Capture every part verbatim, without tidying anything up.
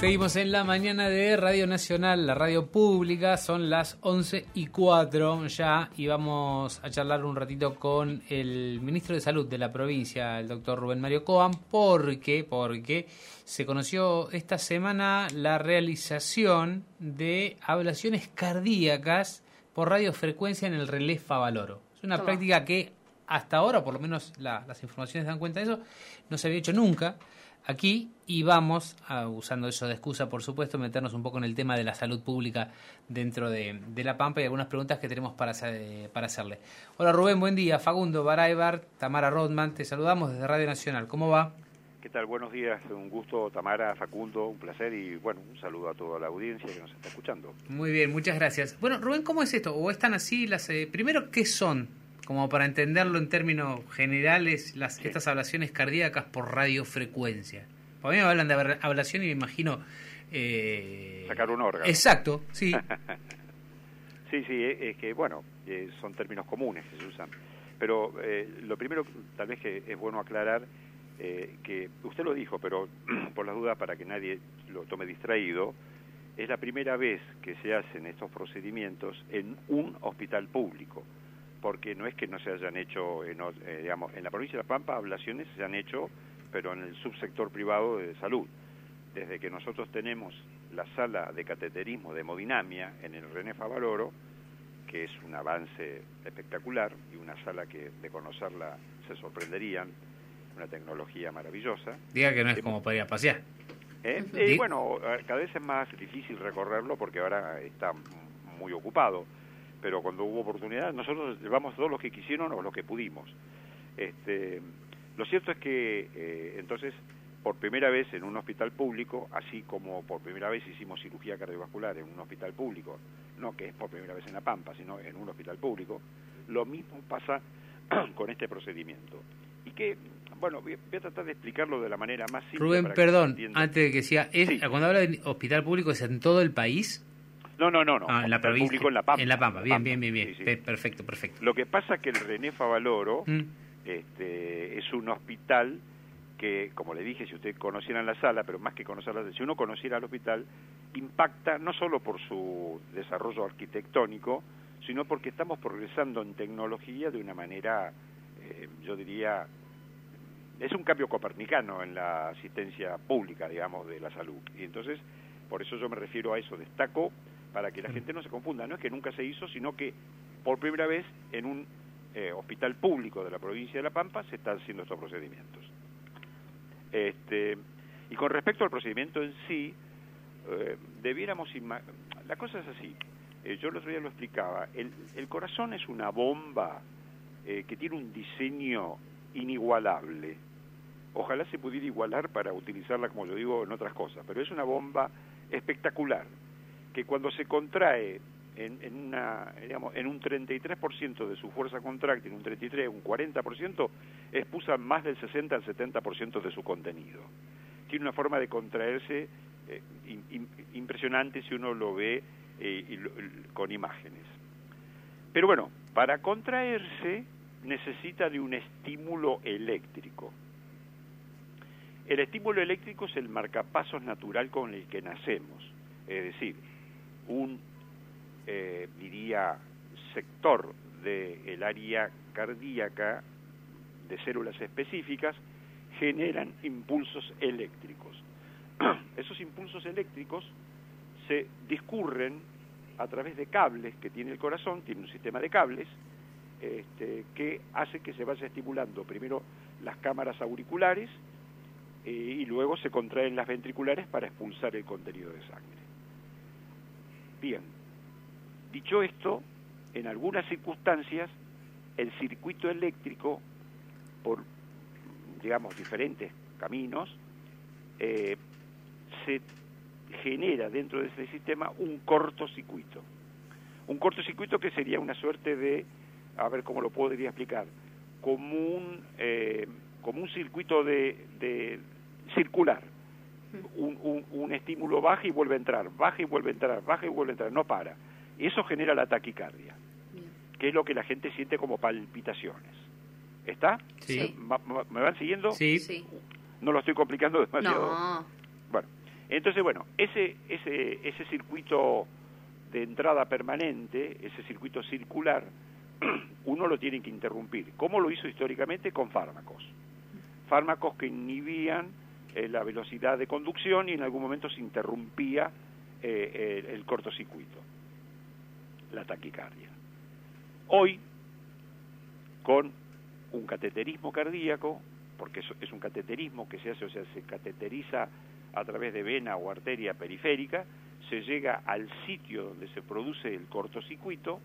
Seguimos en la mañana de Radio Nacional, la radio pública. Son las once y cuatro ya y vamos a charlar un ratito con el ministro de Salud de la provincia, el doctor Rubén Mario Coan, porque, porque se conoció esta semana la realización de ablaciones cardíacas por radiofrecuencia en el relé Favaloro. Es una Toma. práctica que hasta ahora, por lo menos la, las informaciones dan cuenta de eso, no se había hecho nunca aquí, y vamos, a, usando eso de excusa, por supuesto, meternos un poco en el tema de la salud pública dentro de, de La Pampa y algunas preguntas que tenemos para, hacer, para hacerle. Hola Rubén, buen día. Facundo Baraybar, Tamara Rodman, te saludamos desde Radio Nacional. ¿Cómo va? ¿Qué tal? Buenos días, un gusto, Tamara, Facundo, un placer y bueno, un saludo a toda la audiencia que nos está escuchando. Muy bien, muchas gracias. Bueno, Rubén, ¿cómo es esto? ¿O están así las... Eh, primero, ¿qué son? Como para entenderlo en términos generales, las sí. estas ablaciones cardíacas por radiofrecuencia. A mí me hablan de ablación y me imagino... Eh... Sacar un órgano. Exacto, sí. sí, sí, es que, bueno, eh, son términos comunes que se usan. Pero eh, lo primero, tal vez que es bueno aclarar, eh, que usted lo dijo, pero por las dudas para que nadie lo tome distraído, es la primera vez que se hacen estos procedimientos en un hospital público. Porque no es que no se hayan hecho, en, eh, digamos, en la provincia de La Pampa, ablaciones se han hecho, pero en el subsector privado de salud. Desde que nosotros tenemos la sala de cateterismo de hemodinamia en el René Favaloro, que es un avance espectacular y una sala que de conocerla se sorprenderían, una tecnología maravillosa. Diga que no es como para ir a pasear. ¿Eh? Eh, bueno, cada vez es más difícil recorrerlo porque ahora está muy ocupado. Pero cuando hubo oportunidad, nosotros llevamos todos los que quisieron o los que pudimos. Este, lo cierto es que, eh, entonces, por primera vez en un hospital público, así como por primera vez hicimos cirugía cardiovascular en un hospital público, no que es por primera vez en La Pampa, sino en un hospital público, lo mismo pasa con este procedimiento. Y que, bueno, voy a tratar de explicarlo de la manera más simple. Rubén, perdón, antes de que siga, es, sí. cuando habla de hospital público, ¿es en todo el país? No, no, no, no. Ah, en la provincia, público en La Pampa. En La Pampa, bien, Pampa. bien, bien, bien. Sí, sí. Perfecto, perfecto. Lo que pasa es que el René Favaloro mm. este, es un hospital que, como le dije, si ustedes conocieran la sala, pero más que conocerla, si uno conociera el hospital, impacta no solo por su desarrollo arquitectónico, sino porque estamos progresando en tecnología de una manera, eh, yo diría, es un cambio copernicano en la asistencia pública, digamos, de la salud. Y entonces, por eso yo me refiero a eso, destaco para que la gente no se confunda, no es que nunca se hizo, sino que por primera vez en un eh, hospital público de la provincia de La Pampa se están haciendo estos procedimientos. Este, y con respecto al procedimiento en sí, eh, debiéramos... La cosa es así, eh, yo el otro día lo explicaba, el, el corazón es una bomba eh, que tiene un diseño inigualable. Ojalá se pudiera igualar para utilizarla, como yo digo, en otras cosas, pero es una bomba espectacular, que cuando se contrae en, en, una, digamos, en un treinta y tres por ciento de su fuerza contráctil, un treinta y tres, un cuarenta por ciento, expulsa más del sesenta al setenta por ciento de su contenido. Tiene una forma de contraerse eh, in, in, impresionante si uno lo ve eh, y lo, con imágenes. Pero bueno, para contraerse necesita de un estímulo eléctrico. El estímulo eléctrico es el marcapasos natural con el que nacemos, es decir, un, eh, diría, sector del área cardíaca de células específicas generan impulsos eléctricos. Esos impulsos eléctricos se discurren a través de cables que tiene el corazón, tiene un sistema de cables, este, que hace que se vaya estimulando primero las cámaras auriculares eh, y luego se contraen las ventriculares para expulsar el contenido de sangre. Bien, dicho esto, en algunas circunstancias el circuito eléctrico, por, digamos, diferentes caminos, eh, se genera dentro de ese sistema un cortocircuito. Un cortocircuito que sería una suerte de, a ver cómo lo podría explicar, como un, eh, como un circuito de, de circular. Un, un, un estímulo baja y vuelve a entrar, baja y vuelve a entrar, baja y vuelve a entrar, no para. Eso genera la taquicardia, Bien. que es lo que la gente siente como palpitaciones. ¿Está? Sí. ¿Me van siguiendo? Sí. sí. ¿No lo estoy complicando demasiado? No. Bueno, Entonces, bueno, ese, ese, ese circuito de entrada permanente, ese circuito circular, uno lo tiene que interrumpir. ¿Cómo lo hizo históricamente? Con fármacos. Fármacos que inhibían eh, la velocidad de conducción y en algún momento se interrumpía eh, el, el cortocircuito, la taquicardia. Hoy, con un cateterismo cardíaco, porque es, es un cateterismo que se hace, o sea, se cateteriza a través de vena o arteria periférica, se llega al sitio donde se produce el cortocircuito,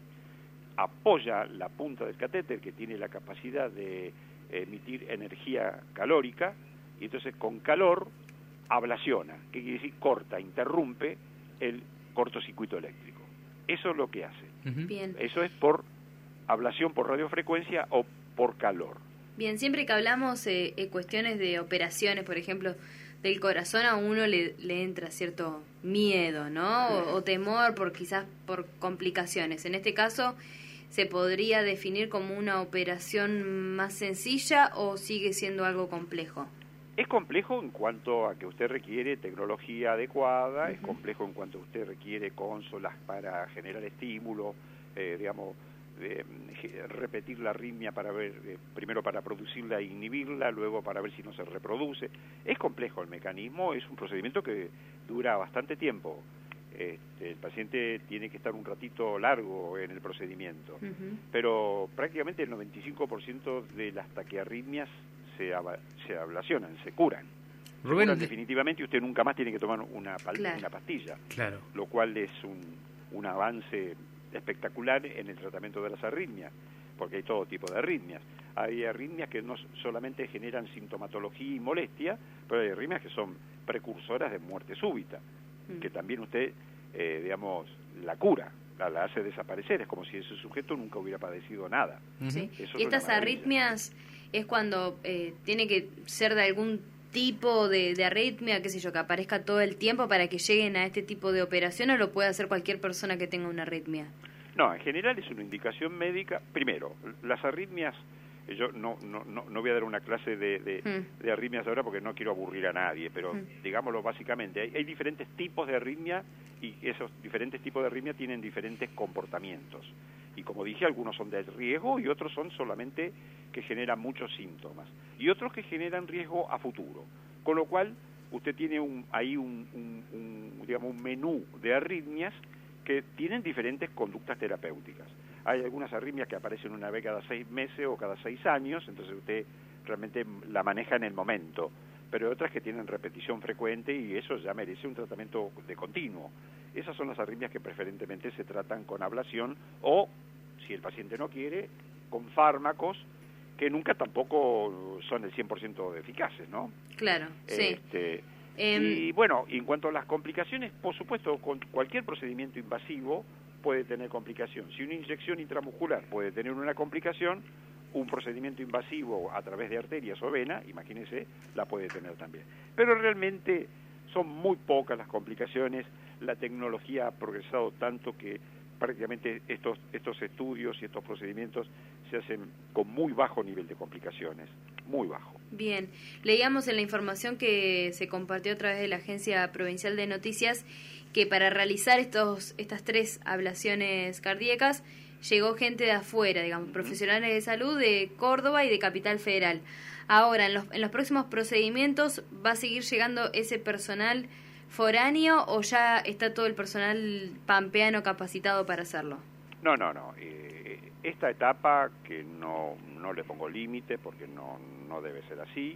apoya la punta del catéter que tiene la capacidad de emitir energía calórica, y entonces con calor ablaciona, que quiere decir corta, interrumpe el cortocircuito eléctrico. Eso es lo que hace. Uh-huh. Bien. Eso es por ablación por radiofrecuencia o por calor. Bien, siempre que hablamos eh, eh, cuestiones de operaciones, por ejemplo, del corazón, a uno le, le entra cierto miedo, ¿no? O, o temor por quizás por complicaciones. En este caso, ¿se podría definir como una operación más sencilla o sigue siendo algo complejo? Es complejo en cuanto a que usted requiere tecnología adecuada, uh-huh. Es complejo en cuanto a usted requiere consolas para generar estímulo, eh, digamos, eh, repetir la arritmia para ver, eh, primero para producirla e inhibirla, luego para ver si no se reproduce. Es complejo el mecanismo, es un procedimiento que dura bastante tiempo. Este, el paciente tiene que estar un ratito largo en el procedimiento, uh-huh. Pero prácticamente el noventa y cinco por ciento de las taquiarritmias se, ab se ablacionan, se curan. Rubén, se curan definitivamente, y usted nunca más tiene que tomar una, claro. una pastilla, claro. Lo cual es un, un avance espectacular en el tratamiento de las arritmias, porque hay todo tipo de arritmias. Hay arritmias que no solamente generan sintomatología y molestia, pero hay arritmias que son precursoras de muerte súbita, mm. que también usted, eh, digamos, la cura, la, la hace desaparecer. Es como si ese sujeto nunca hubiera padecido nada. Sí. Y estas arritmias es cuando eh, tiene que ser de algún tipo de, de arritmia, qué sé yo, que aparezca todo el tiempo para que lleguen a este tipo de operación, o lo puede hacer cualquier persona que tenga una arritmia? No, en general es una indicación médica. Primero, las arritmias, yo no no no, no voy a dar una clase de, de, mm. de arritmias ahora porque no quiero aburrir a nadie, pero mm. digámoslo básicamente, hay, hay diferentes tipos de arritmia y esos diferentes tipos de arritmia tienen diferentes comportamientos. Y como dije, algunos son de riesgo y otros son solamente que generan muchos síntomas. Y otros que generan riesgo a futuro. Con lo cual, usted tiene un, ahí un, un, un, digamos, un menú de arritmias que tienen diferentes conductas terapéuticas. Hay algunas arritmias que aparecen una vez cada seis meses o cada seis años, entonces usted realmente la maneja en el momento. Pero hay otras que tienen repetición frecuente y eso ya merece un tratamiento de continuo. Esas son las arritmias que preferentemente se tratan con ablación o, si el paciente no quiere, con fármacos que nunca tampoco son el cien por ciento eficaces, ¿no? Claro, este, sí. Eh, y bueno, en cuanto a las complicaciones, por supuesto, con cualquier procedimiento invasivo puede tener complicación. Si una inyección intramuscular puede tener una complicación, un procedimiento invasivo a través de arterias o vena, imagínese, la puede tener también. Pero realmente son muy pocas las complicaciones. La tecnología ha progresado tanto que prácticamente estos estos estudios y estos procedimientos se hacen con muy bajo nivel de complicaciones, muy bajo. Bien, leíamos en la información que se compartió a través de la Agencia Provincial de Noticias que para realizar estos estas tres ablaciones cardíacas llegó gente de afuera, digamos, uh-huh. profesionales de salud de Córdoba y de Capital Federal. Ahora, en los, en los próximos procedimientos, ¿va a seguir llegando ese personal foráneo o ya está todo el personal pampeano capacitado para hacerlo? No, no, no. Eh, esta etapa, que no, no le pongo límite porque no, no debe ser así,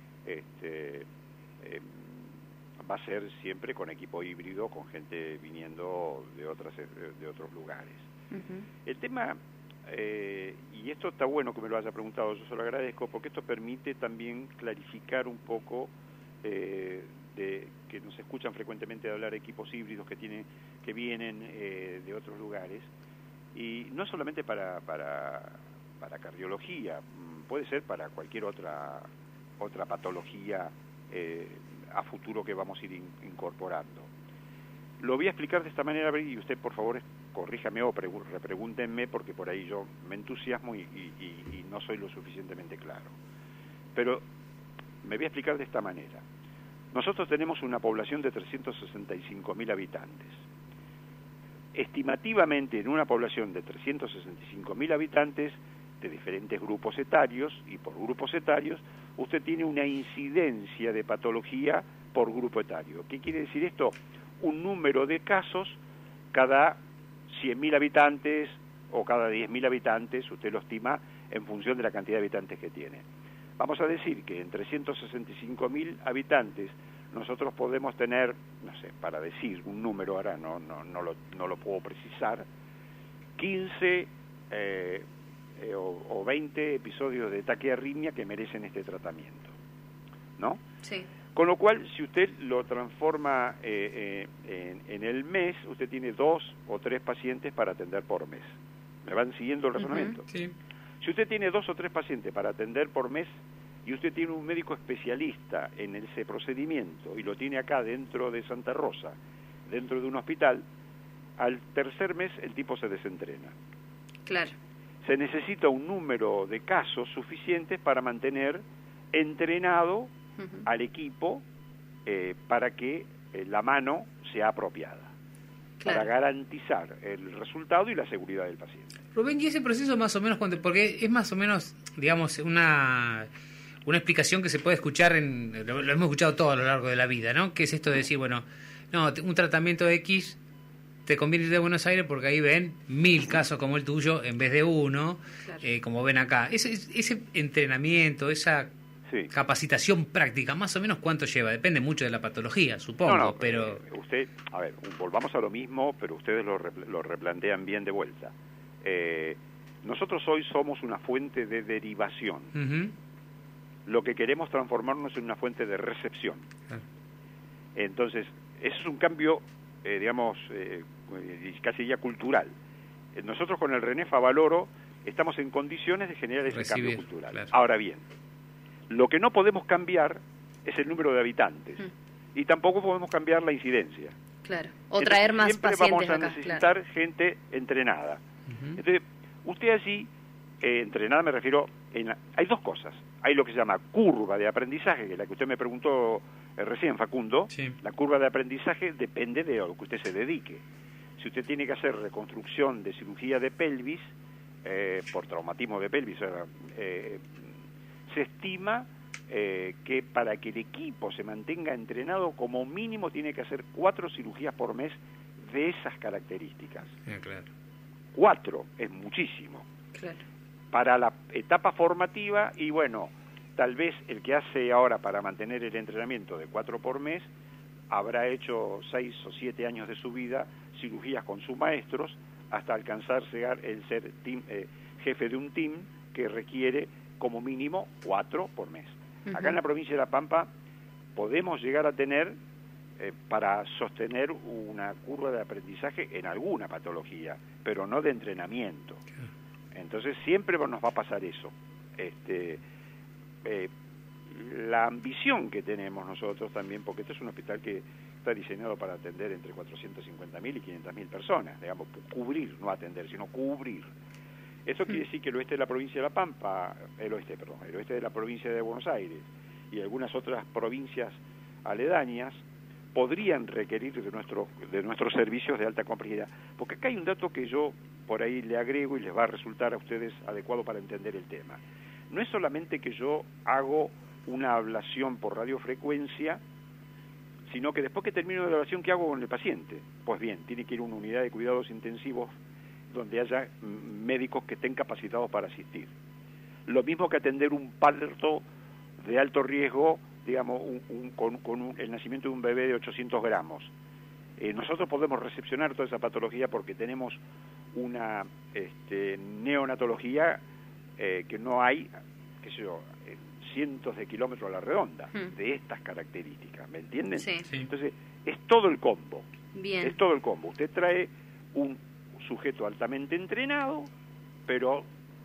este, eh, va a ser siempre con equipo híbrido, con gente viniendo de, otras, de otros lugares. Uh-huh. El tema, eh, y esto está bueno que me lo haya preguntado, yo se lo agradezco, porque esto permite también clarificar un poco eh, de que nos escuchan frecuentemente de hablar de equipos híbridos que tienen que vienen eh, de otros lugares, y no solamente para, para, para cardiología, puede ser para cualquier otra, otra patología eh, a futuro que vamos a ir in, incorporando. Lo voy a explicar de esta manera y usted, por favor, corríjame o repregúntenme porque por ahí yo me entusiasmo y, y, y, y no soy lo suficientemente claro. Pero me voy a explicar de esta manera. Nosotros tenemos una población de trescientos sesenta y cinco mil habitantes. Estimativamente, en una población de trescientos sesenta y cinco mil habitantes, de diferentes grupos etarios, y por grupos etarios, usted tiene una incidencia de patología por grupo etario. ¿Qué quiere decir esto? Un número de casos cada cien mil habitantes o cada diez mil habitantes, usted lo estima en función de la cantidad de habitantes que tiene. Vamos a decir que en trescientos sesenta y cinco mil habitantes nosotros podemos tener, no sé, para decir un número, ahora no, no, no, lo, no lo puedo precisar, quince eh, eh, o, o veinte episodios de taquiarritmia que merecen este tratamiento, ¿no? Sí. Con lo cual, si usted lo transforma eh, eh, en, en el mes, usted tiene dos o tres pacientes para atender por mes. ¿Me van siguiendo el razonamiento? Uh-huh. Sí. Si usted tiene dos o tres pacientes para atender por mes y usted tiene un médico especialista en ese procedimiento y lo tiene acá dentro de Santa Rosa, dentro de un hospital, al tercer mes el tipo se desentrena. Claro. Se necesita un número de casos suficientes para mantener entrenado uh-huh. al equipo eh, para que eh, la mano sea apropiada, claro. para garantizar el resultado y la seguridad del paciente. Rubén, ¿y ese proceso más o menos cuánto? Porque es más o menos, digamos, una, una explicación que se puede escuchar, en lo, lo hemos escuchado todo a lo largo de la vida, ¿no? Que es esto de decir, bueno, no, un tratamiento X te conviene ir de Buenos Aires porque ahí ven mil casos como el tuyo en vez de uno, claro. eh, como ven acá. Ese, ese entrenamiento, esa sí. capacitación práctica, más o menos cuánto lleva, depende mucho de la patología, supongo, no, no, pero... Eh, usted, a ver, volvamos a lo mismo, pero ustedes lo, lo replantean bien de vuelta. Eh, nosotros hoy somos una fuente de derivación. Uh-huh. Lo que queremos transformarnos en una fuente de recepción. Uh-huh. Entonces, eso es un cambio, eh, digamos, eh, casi ya cultural. Nosotros con el René Favaloro estamos en condiciones de generar ese Recibir, cambio cultural. Claro. Ahora bien, lo que no podemos cambiar es el número de habitantes. Uh-huh. Y tampoco podemos cambiar la incidencia. Claro. O traer más siempre pacientes vamos a acá, necesitar claro. gente entrenada. Uh-huh. Entonces, usted allí, eh, entrenada me refiero, en la, hay dos cosas. Hay lo que se llama curva de aprendizaje, que es la que usted me preguntó eh, recién, Facundo. Sí. La curva de aprendizaje depende de lo que usted se dedique. Si usted tiene que hacer reconstrucción de cirugía de pelvis, eh, por traumatismo de pelvis, eh, se estima eh, que para que el equipo se mantenga entrenado, como mínimo tiene que hacer cuatro cirugías por mes de esas características. Yeah, claro. Cuatro es muchísimo. Claro. Para la etapa formativa, y bueno, tal vez el que hace ahora para mantener el entrenamiento de cuatro por mes, habrá hecho seis o siete años de su vida cirugías con sus maestros, hasta alcanzar llegar el ser team, eh, jefe de un team que requiere como mínimo cuatro por mes. Uh-huh. Acá en la provincia de La Pampa podemos llegar a tener, eh, para sostener una curva de aprendizaje en alguna patología, pero no de entrenamiento. Uh-huh. Entonces siempre nos va a pasar eso. Este, eh, la ambición que tenemos nosotros también, porque este es un hospital que está diseñado para atender entre cuatrocientos cincuenta mil y quinientas mil personas, digamos, cubrir, no atender, sino cubrir. Eso quiere decir que el oeste de la provincia de La Pampa, el oeste, perdón, el oeste de la provincia de Buenos Aires y algunas otras provincias aledañas podrían requerir de nuestros de nuestros servicios de alta complejidad. Porque acá hay un dato que yo por ahí le agrego y les va a resultar a ustedes adecuado para entender el tema. No es solamente que yo hago una ablación por radiofrecuencia, sino que después que termino la ablación, ¿qué hago con el paciente? Pues bien, tiene que ir a una unidad de cuidados intensivos donde haya médicos que estén capacitados para asistir. Lo mismo que atender un parto de alto riesgo, digamos, un, un, con, con un, el nacimiento de un bebé de ochocientos gramos. Eh, nosotros podemos recepcionar toda esa patología porque tenemos una este, neonatología eh, que no hay, qué sé yo, eh, cientos de kilómetros a la redonda, hmm. de estas características, ¿me entienden? Sí. Entonces, es todo el combo. Bien. Es todo el combo. Usted trae un sujeto altamente entrenado, pero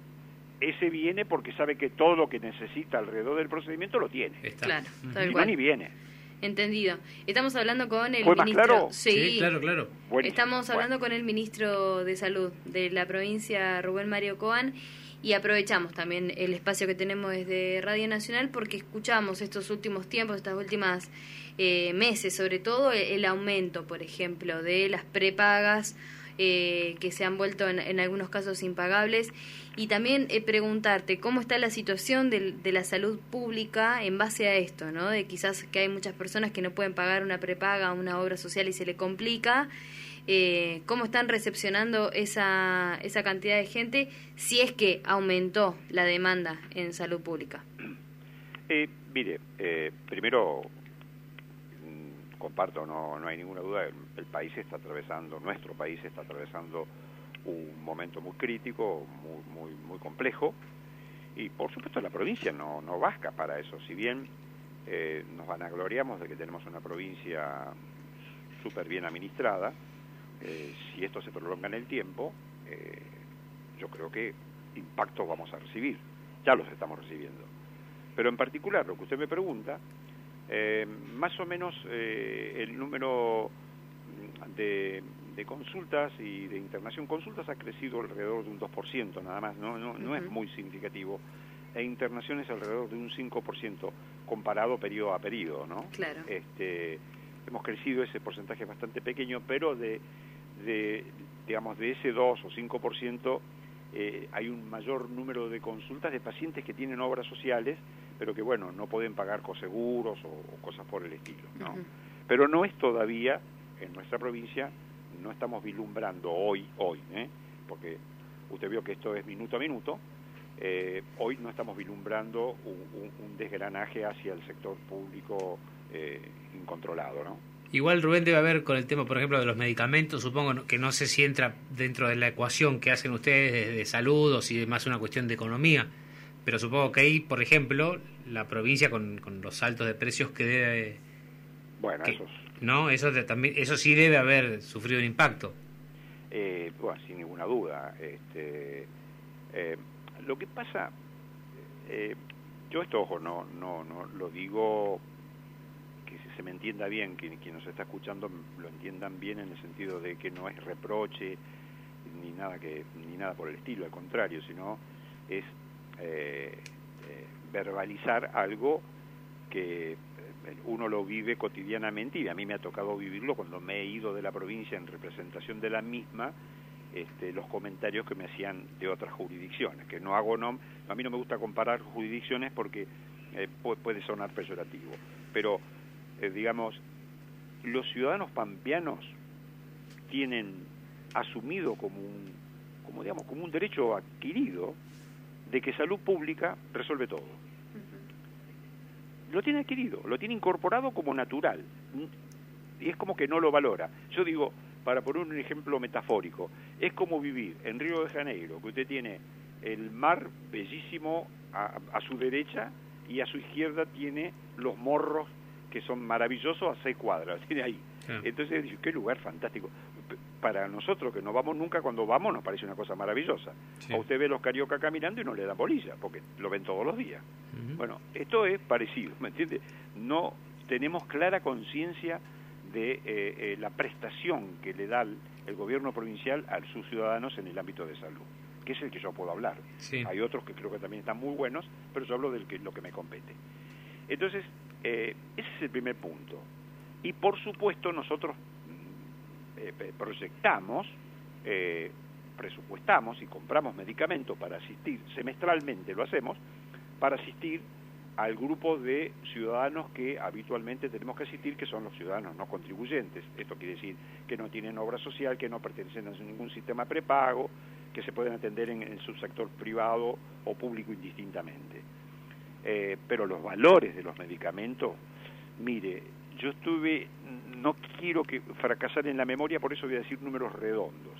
ese viene porque sabe que todo lo que necesita alrededor del procedimiento lo tiene. Está. Claro, tal y cual. no ni viene. Entendido. Estamos hablando con el ¿Fue más ministro. claro? Sí, sí, claro, claro. Buenísimo. Estamos hablando bueno. con el ministro de Salud de la provincia, Rubén Mario Coan. Y aprovechamos también el espacio que tenemos desde Radio Nacional porque escuchamos estos últimos tiempos, estas últimas eh, meses, sobre todo el, el aumento, por ejemplo, de las prepagas eh, que se han vuelto en, en algunos casos impagables. Y también eh, preguntarte cómo está la situación de, de la salud pública en base a esto, ¿no? De quizás que hay muchas personas que no pueden pagar una prepaga, una obra social y se le complica. Eh, ¿Cómo están recepcionando esa, esa cantidad de gente si es que aumentó la demanda en salud pública? Eh, mire, eh, primero mmm, comparto, no, no hay ninguna duda, el, el país está atravesando, nuestro país está atravesando un momento muy crítico, muy muy muy complejo, y por supuesto la provincia no, no va a escapar a eso. Si bien eh, nos vanagloriamos de que tenemos una provincia súper bien administrada, Eh, si esto se prolonga en el tiempo, eh, yo creo que impactos vamos a recibir, ya los estamos recibiendo. Pero en particular, lo que usted me pregunta, eh, más o menos eh, el número de, de consultas y de internación, consultas ha crecido alrededor de un dos por ciento nada más, no, no, no uh-huh. es muy significativo, e internaciones alrededor de un cinco por ciento comparado periodo a periodo, ¿no? Claro. Este, hemos crecido ese porcentaje bastante pequeño, pero de de digamos de ese dos o cinco por ciento eh, hay un mayor número de consultas de pacientes que tienen obras sociales, pero que bueno, no pueden pagar coseguros o, o cosas por el estilo, ¿no? Uh-huh. Pero no es todavía, en nuestra provincia, no estamos vislumbrando hoy, hoy, ¿eh? Porque usted vio que esto es minuto a minuto, eh, hoy no estamos vislumbrando un, un, un desgranaje hacia el sector público eh, incontrolado, ¿no? Igual, Rubén, debe haber con el tema, por ejemplo, de los medicamentos, supongo que no sé si entra dentro de la ecuación que hacen ustedes de, de salud o si es más una cuestión de economía, pero supongo que ahí, por ejemplo, la provincia con, con los saltos de precios que debe... Bueno, que, eso es... ¿no? Eso, de, también, eso sí debe haber sufrido un impacto. Eh, bueno, sin ninguna duda. Este, eh, lo que pasa, eh, yo esto, ojo, no, no, no lo digo... se me entienda bien, que quien nos está escuchando lo entiendan bien en el sentido de que no es reproche ni nada que ni nada por el estilo, al contrario, sino es eh, eh, verbalizar algo que uno lo vive cotidianamente, y a mí me ha tocado vivirlo cuando me he ido de la provincia en representación de la misma, este, los comentarios que me hacían de otras jurisdicciones, que no hago, no, a mí no me gusta comparar jurisdicciones porque eh, puede sonar peyorativo, pero Eh, digamos, los ciudadanos pampeanos tienen asumido como un, como digamos, como un derecho adquirido de que salud pública resuelve todo. Uh-huh. Lo tiene adquirido, lo tiene incorporado como natural, y es como que no lo valora. Yo digo, para poner un ejemplo metafórico, es como vivir en Río de Janeiro, que usted tiene el mar bellísimo a, a su derecha y a su izquierda tiene los morros que son maravillosos a seis cuadras, tiene ahí. Sí. Entonces, qué lugar fantástico. Para nosotros que no vamos nunca, cuando vamos nos parece una cosa maravillosa. Sí. A usted ve los carioca caminando y no le dan bolilla, porque lo ven todos los días. Uh-huh. Bueno, esto es parecido, ¿me entiende? No tenemos clara conciencia de eh, eh, la prestación que le da el, el gobierno provincial a sus ciudadanos en el ámbito de salud, que es el que yo puedo hablar. Sí. Hay otros que creo que también están muy buenos, pero yo hablo de que, lo que me compete. Entonces, eh, ese es el primer punto. Y por supuesto nosotros eh, proyectamos, eh, presupuestamos y compramos medicamentos para asistir, semestralmente lo hacemos, para asistir al grupo de ciudadanos que habitualmente tenemos que asistir, que son los ciudadanos no contribuyentes. Esto quiere decir que no tienen obra social, que no pertenecen a ningún sistema prepago, que se pueden atender en el subsector privado o público indistintamente. Eh, pero los valores de los medicamentos, mire, yo estuve, no quiero que fracasar en la memoria, por eso voy a decir números redondos.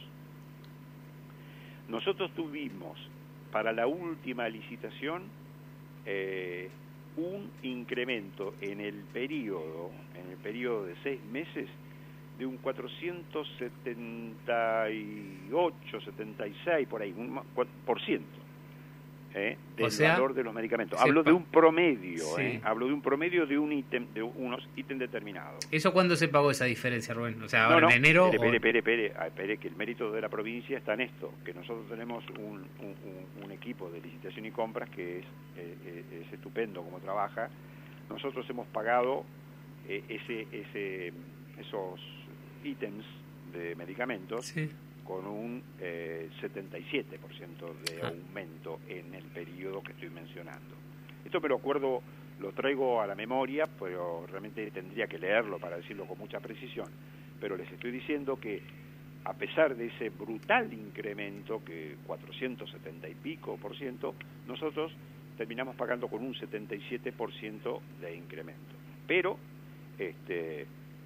Nosotros tuvimos para la última licitación eh, un incremento en el periodo, en el periodo de seis meses, de un cuatrocientos setenta y ocho, setenta y seis, por ahí, un por ciento. ¿eh? del o sea, valor de los medicamentos. Hablo de un promedio, sí. ¿eh? Hablo de un promedio de un ítem, de unos ítems determinados. ¿Eso cuándo se pagó esa diferencia, Rubén? O sea, ahora no, no, en enero. Espere, o... espere, espere, ah, espere, que el mérito de la provincia está en esto, que nosotros tenemos un, un, un, un equipo de licitación y compras que es, eh, es estupendo como trabaja. Nosotros hemos pagado eh, ese, ese, esos ítems de medicamentos sí. con un eh, setenta y siete por ciento de ah. aumento en el periodo que estoy mencionando. Esto me lo acuerdo, lo traigo a la memoria, pero realmente tendría que leerlo para decirlo con mucha precisión. Pero les estoy diciendo que a pesar de ese brutal incremento, que cuatrocientos setenta y pico por ciento, nosotros terminamos pagando con un setenta y siete por ciento de incremento. Pero este,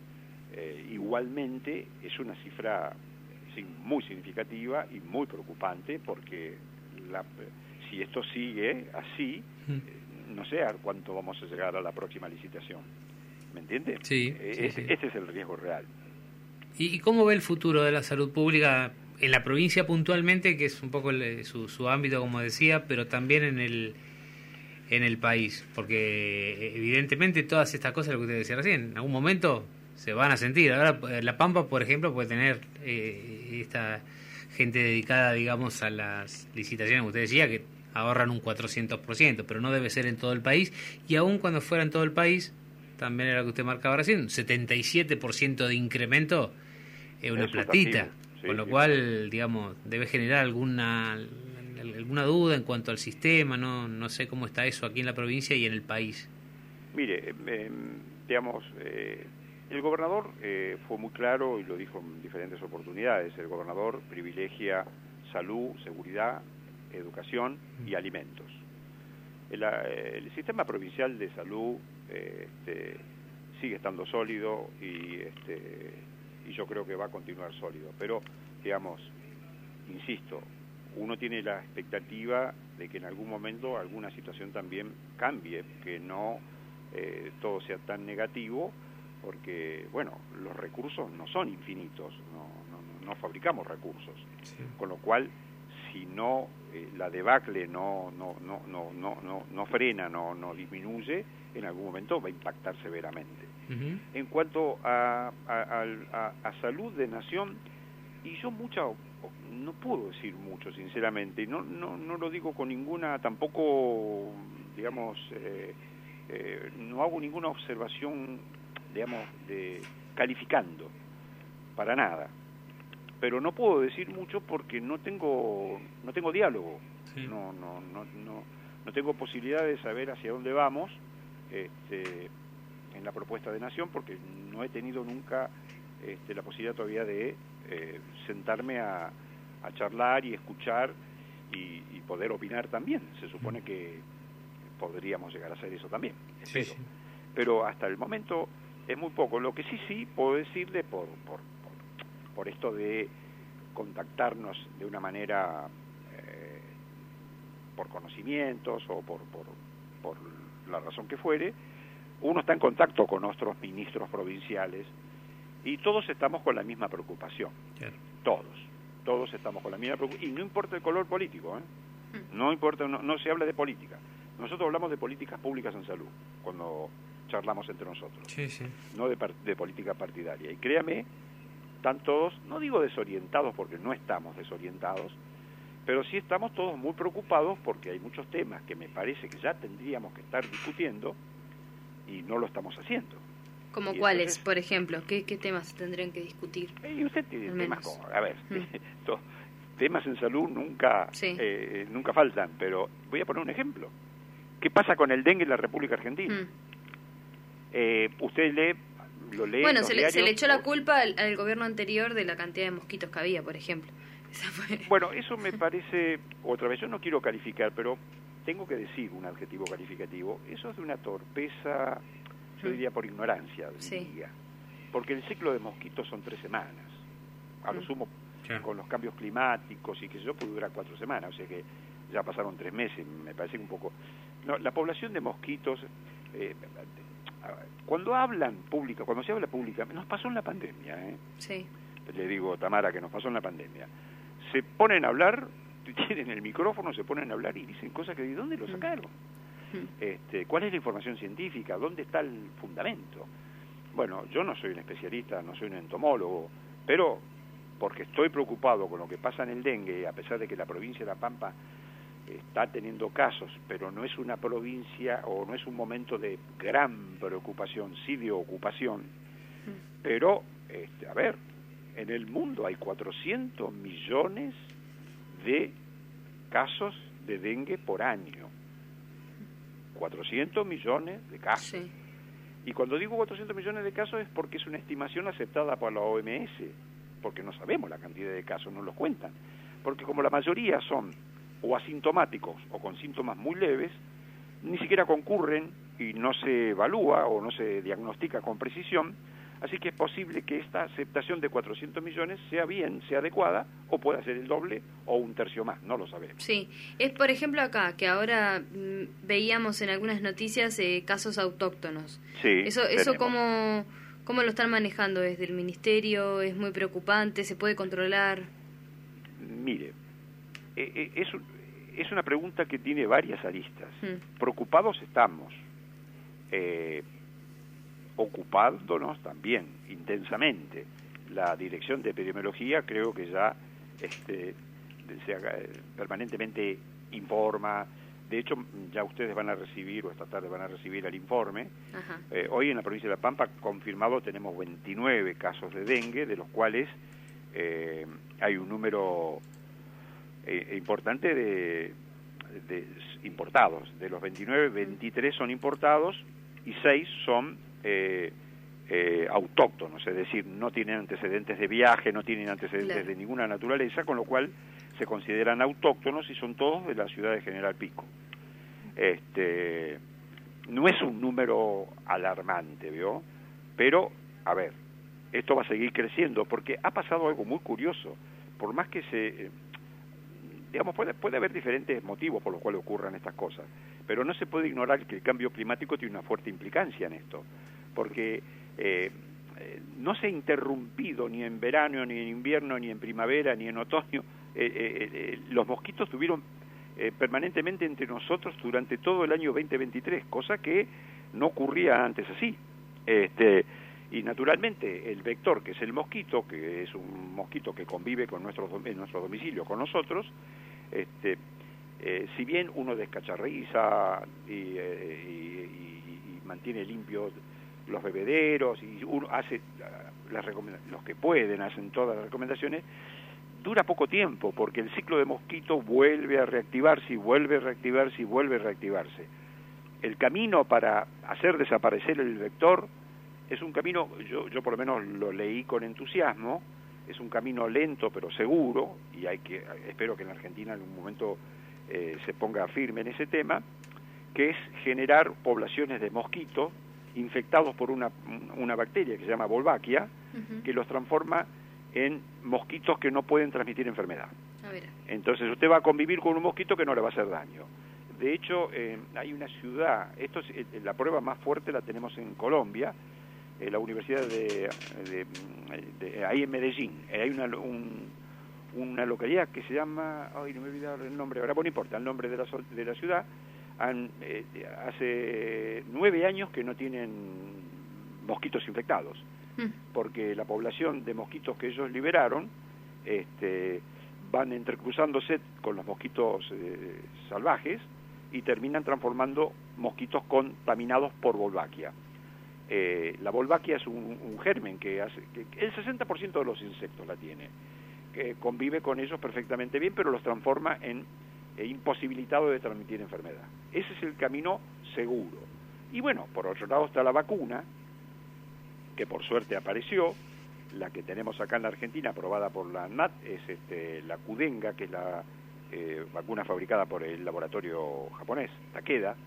eh, igualmente es una cifra muy significativa y muy preocupante, porque la, si esto sigue así, no sé a cuánto vamos a llegar a la próxima licitación. ¿Me entiende? Sí, eh, sí, ese, sí. Este es el riesgo real. ¿Y cómo ve el futuro de la salud pública en la provincia puntualmente, que es un poco el, su, su ámbito, como decía, pero también en el en el país? Porque evidentemente todas estas cosas, lo que usted decía recién, en algún momento se van a sentir. Ahora La Pampa, por ejemplo, puede tener eh, esta gente dedicada, digamos, a las licitaciones, como usted decía, que ahorran un cuatrocientos por ciento, pero no debe ser en todo el país. Y aún cuando fuera en todo el país, también era lo que usted marcaba recién, un setenta y siete por ciento de incremento es una es platita, sí, con lo sí, cual, sí. digamos, debe generar alguna alguna duda en cuanto al sistema. No no sé cómo está eso aquí en la provincia y en el país. Mire, eh, digamos, eh, el gobernador eh, fue muy claro y lo dijo en diferentes oportunidades. El gobernador privilegia salud, seguridad, educación y alimentos. El, el sistema provincial de salud eh, este, sigue estando sólido y, este, y yo creo que va a continuar sólido. Pero, digamos, insisto, uno tiene la expectativa de que en algún momento alguna situación también cambie, que no eh, todo sea tan negativo, porque, bueno, los recursos no son infinitos, no, no, no fabricamos recursos, sí. Con lo cual, si no eh, la debacle no no no no no no, no frena, no no disminuye, en algún momento va a impactar severamente. Uh-huh. En cuanto a, a, a, a salud de nación, y yo mucha no puedo decir mucho, sinceramente, y no no no lo digo con ninguna, tampoco, digamos, eh, eh, no hago ninguna observación, digamos, de calificando, para nada. Pero no puedo decir mucho porque no tengo no tengo diálogo, sí. no, no no no no tengo posibilidad de saber hacia dónde vamos este, en la propuesta de nación, porque no he tenido nunca este, la posibilidad todavía de eh, sentarme a, a charlar y escuchar y, y poder opinar también. Se supone que podríamos llegar a hacer eso también, sí, espero. Sí. Pero hasta el momento es muy poco. Lo que sí sí puedo decirle por por por esto de contactarnos de una manera eh, por conocimientos o por, por, por la razón que fuere, uno está en contacto con nuestros ministros provinciales y todos estamos con la misma preocupación, claro. todos, todos estamos con la misma preocupación, y no importa el color político, ¿eh? no importa, no, no se habla de política, nosotros hablamos de políticas públicas en salud, cuando charlamos entre nosotros, sí, sí. no de, de política partidaria, y créame, están todos, no digo desorientados porque no estamos desorientados, pero sí estamos todos muy preocupados porque hay muchos temas que me parece que ya tendríamos que estar discutiendo y no lo estamos haciendo. ¿Como cuáles, entonces, por ejemplo? ¿Qué, qué temas tendrían que discutir? Y usted tiene temas como, a ver, mm. to, temas en salud nunca, sí. eh, nunca faltan, pero voy a poner un ejemplo. ¿Qué pasa con el dengue en la República Argentina? Mm. Eh, usted lee... Lo lee bueno, en se le, diarios, se le echó la o... culpa al, al gobierno anterior de la cantidad de mosquitos que había, por ejemplo. Esa fue... Bueno, eso me parece, otra vez, yo no quiero calificar, pero tengo que decir un adjetivo calificativo. Eso es de una torpeza, yo diría por ignorancia, sí. diría. Porque el ciclo de mosquitos son tres semanas. A lo sumo, sí. con los cambios climáticos y que yo puede durar cuatro semanas, o sea que ya pasaron tres meses, me parece un poco... No, la población de mosquitos... Eh, Cuando hablan pública, cuando se habla pública, nos pasó en la pandemia, ¿eh? Sí. Le digo, Tamara, que nos pasó en la pandemia. Se ponen a hablar tienen el micrófono, se ponen a hablar y dicen cosas que ¿de dónde lo sacaron? Este, ¿cuál es la información científica? ¿Dónde está el fundamento? Bueno, yo no soy un especialista, no soy un entomólogo, pero porque estoy preocupado con lo que pasa en el dengue, a pesar de que la provincia de La Pampa está teniendo casos, pero no es una provincia o no es un momento de gran preocupación, sí de ocupación, pero, este, a ver, en el mundo hay cuatrocientos millones de casos de dengue por año. cuatrocientos millones de casos. Sí. Y cuando digo cuatrocientos millones de casos es porque es una estimación aceptada por la O M S, porque no sabemos la cantidad de casos, no los cuentan. Porque como la mayoría son o asintomáticos o con síntomas muy leves, ni siquiera concurren y no se evalúa o no se diagnostica con precisión, así que es posible que esta aceptación de cuatrocientos millones sea bien, sea adecuada, o pueda ser el doble o un tercio más, no lo sabemos. Sí, es por ejemplo acá, que ahora mm, veíamos en algunas noticias eh, casos autóctonos. Sí, Eso, eso cómo, ¿cómo lo están manejando desde el Ministerio? ¿Es muy preocupante? ¿Se puede controlar? Mire, eh, eh, es, es una pregunta que tiene varias aristas. Mm. Preocupados estamos. Eh, ocupándonos también intensamente. La Dirección de Epidemiología creo que ya este, se, permanentemente informa. De hecho, ya ustedes van a recibir, o esta tarde van a recibir el informe. Eh, hoy en la provincia de La Pampa, confirmado, tenemos veintinueve casos de dengue, de los cuales eh, hay un número eh, importante de, de importados. De los veintinueve, veintitrés son importados y seis son Eh, eh, autóctonos, es decir, no tienen antecedentes de viaje, no tienen antecedentes claro. de ninguna naturaleza, con lo cual se consideran autóctonos y son todos de la ciudad de General Pico. Este, no es un número alarmante, ¿vio? Pero, a ver, esto va a seguir creciendo porque ha pasado algo muy curioso. Por más que se... digamos, puede, puede haber diferentes motivos por los cuales ocurran estas cosas, pero no se puede ignorar que el cambio climático tiene una fuerte implicancia en esto, porque eh, eh, no se ha interrumpido ni en verano, ni en invierno, ni en primavera, ni en otoño. Eh, eh, eh, los mosquitos estuvieron eh, permanentemente entre nosotros durante todo el año veinte veintitrés, cosa que no ocurría antes así. Este, y naturalmente el vector, que es el mosquito, que es un mosquito que convive con nuestro, en nuestro domicilio con nosotros, este, eh, si bien uno descacharriza y, eh, y, y, y mantiene limpios los bebederos y uno hace las recomendaciones, los que pueden hacen todas las recomendaciones, dura poco tiempo porque el ciclo de mosquito vuelve a reactivarse y vuelve a reactivarse y vuelve a reactivarse. El camino para hacer desaparecer el vector es un camino, yo, yo por lo menos lo leí con entusiasmo, es un camino lento pero seguro, y hay que, espero que en Argentina en un momento eh, se ponga firme en ese tema, que es generar poblaciones de mosquitos infectados por una, una bacteria que se llama Wolbachia, uh-huh. que los transforma en mosquitos que no pueden transmitir enfermedad. A ver. Entonces usted va a convivir con un mosquito que no le va a hacer daño. De hecho, eh, hay una ciudad, esto es, eh, la prueba más fuerte la tenemos en Colombia, eh, la Universidad de, de, de, de ahí en Medellín. Eh, hay una, un, una localidad que se llama, ay, no me he olvidado el nombre ahora, bueno, no importa el nombre de la, de la ciudad. Han, eh, hace nueve años que no tienen mosquitos infectados, mm. porque la población de mosquitos que ellos liberaron este, van entrecruzándose con los mosquitos eh, salvajes y terminan transformando mosquitos contaminados por Wolbachia. Eh, la Wolbachia es un, un germen que hace que el sesenta por ciento de los insectos la tiene, que convive con ellos perfectamente bien, pero los transforma en e imposibilitado de transmitir enfermedad. Ese es el camino seguro. Y bueno, por otro lado está la vacuna, que por suerte apareció, la que tenemos acá en la Argentina, aprobada por la ANMAT, es este, la Qdenga, que es la eh, vacuna fabricada por el laboratorio japonés, Takeda.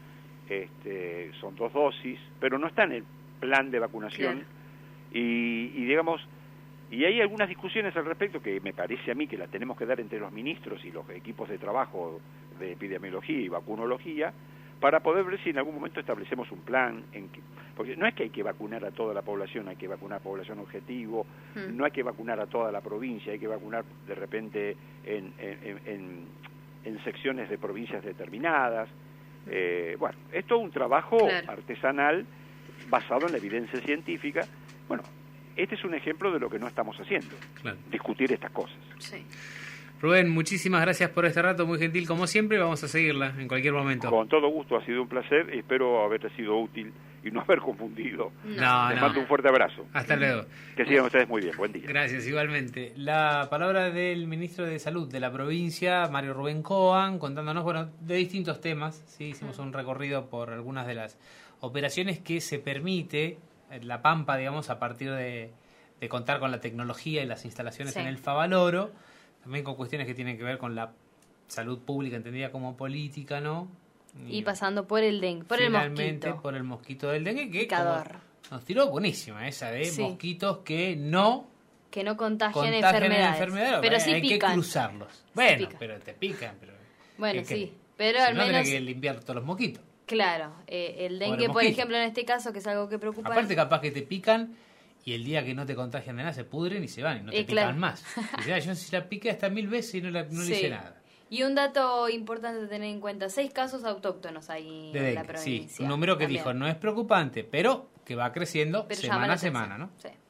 Este, son dos dosis, pero no está en el plan de vacunación. Claro. Y, y digamos... Y hay algunas discusiones al respecto que me parece a mí que la tenemos que dar entre los ministros y los equipos de trabajo de epidemiología y vacunología, para poder ver si en algún momento establecemos un plan, en que, porque no es que hay que vacunar a toda la población, hay que vacunar a población objetivo, mm. no hay que vacunar a toda la provincia, hay que vacunar de repente en, en, en, en secciones de provincias determinadas. Eh, bueno, es todo un trabajo claro. artesanal basado en la evidencia científica. Bueno, este es un ejemplo de lo que no estamos haciendo, claro. discutir estas cosas. Sí. Rubén, muchísimas gracias por este rato, muy gentil como siempre, vamos a seguirla en cualquier momento. Con todo gusto, ha sido un placer, espero haberte sido útil y no haber confundido. No, Les no. mando un fuerte abrazo. Hasta luego. Que sigan ustedes muy bien, buen día. Gracias, igualmente. La palabra del ministro de Salud de la provincia, Mario Rubén Coan, contándonos, bueno, de distintos temas, sí, hicimos un recorrido por algunas de las operaciones que se permite, la Pampa, digamos, a partir de, de contar con la tecnología y las instalaciones sí. en el Favaloro, también con cuestiones que tienen que ver con la salud pública entendida como política, ¿no? Y, y pasando por el dengue, por finalmente, el mosquito. por el mosquito del dengue, que nos tiró buenísima esa de sí. mosquitos que no que no contagian, contagian enfermedades, enfermedades, pero sí hay pican. que cruzarlos. Bueno, pican. pero te pican, pero bueno, ¿qué, sí, qué? pero si al no, menos tenés que limpiar todos los mosquitos. Claro, eh, el dengue, por ejemplo, en este caso, que es algo que preocupa. Aparte, capaz que te pican y el día que no te contagian de nada se pudren y se van y no te eh, pican claro. más. Y ya, yo si la piqué hasta mil veces y no, la, no sí. le hice nada. Y un dato importante de tener en cuenta, seis casos autóctonos ahí de en dengue, la provincia. Sí, un número que también. Dijo no es preocupante, pero que va creciendo pero semana a semana, ¿no? Sí.